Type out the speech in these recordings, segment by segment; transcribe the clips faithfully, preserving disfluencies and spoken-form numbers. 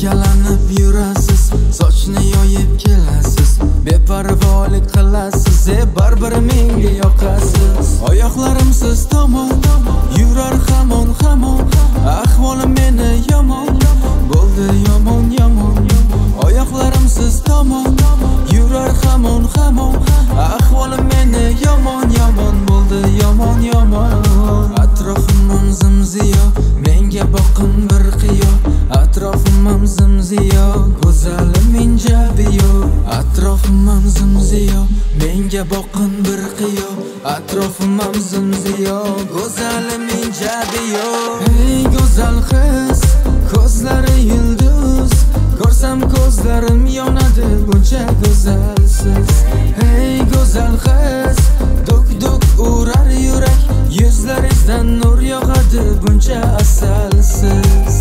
Ikkalanib yurasiz, sochni yoyib kelasiz, beparvolik qilasiz, e baribir menga yoqasiz. Oyoqlarim siz tomon yurar hamon hamon, ahvolim meni yomon bo'ldi, yomon yomon. Oyoqlarim siz tomon yurar hamon hamon, ahvolim meni yomon yomon bo'ldi, yomon yomon. Atrofim zimziyo, menga boqin bir qiyo, atrofim zimziyo, go'zalim injabiyo. Atrofim zimziyo, menga boqin bir qiyo, atrofim zimziyo, go'zalim injabiyo. Hey go'zal qiz, ko'zlari yulduz, ko'rsam ko'zlarim yonadi, buncha go'zalsiz. Hey go'zal qiz, duk duk urar yurak, yuzlaringizdan nur yog'adi, buncha asalsiz.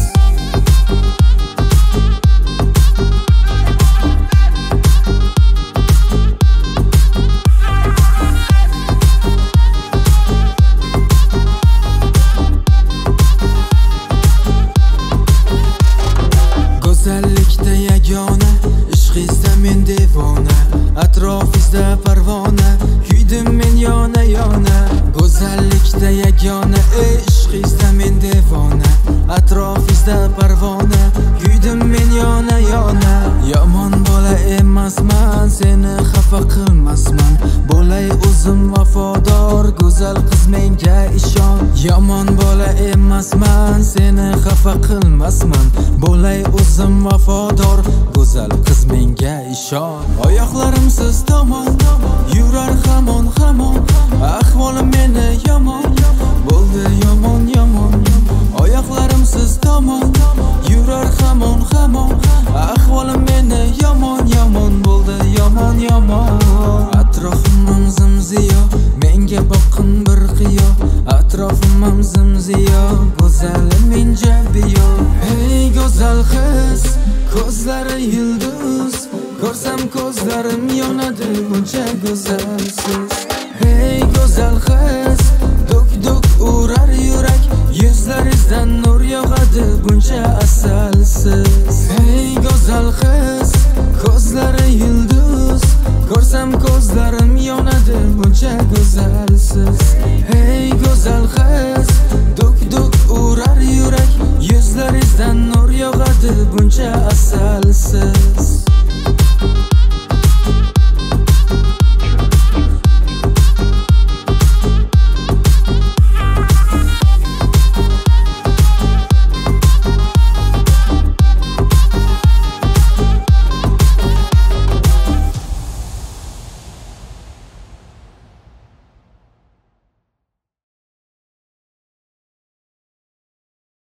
Go'zallikda yagona, ishqingizda men devona, atrofingizda parvona, kuydim men yona yona. Go'zallikda yagona, ishqingizda men devona, atrofingizda parvona, kuydim men yona yona. Yomon bola emasman, seni xafa qilmasman, bo'lay o'zim vafodor, go'zal qiz menga ishon. Yomon bola emasman, seni xafa qilmasman, bo'lay o'zim vafodor, go'zal qiz menga ishon. Oyoqlarim siz tomon yurar hamon hamon, ahvolim meni yomon bo'ldi, yomon yomon. Oyoqlarim siz tomon yurar hamon hamon, ahvolim meni yomon yomon bo'ldi, yomon yomon. Atrofim zimziyo, menga boqin bir qiyo, atrofim zimziyo, go'zalim injabiyo. Hey go'zal qiz, ko'zlari yulduz, ko'rsam ko'zlarim yonadi, buncha go'zalsiz. Hey go'zal qiz, duk duk urar yurak, yuzlaringizdan nur yog'adi, buncha asalsiz. Hey go'zal qiz, ko'zlari yulduz, ko'rsam ko'zlarim yonadi, buncha go'zalsiz. Hey go'zal qiz, duk duk urar yurak, yuzlaringizdan nur yog'adi, buncha asalsiz.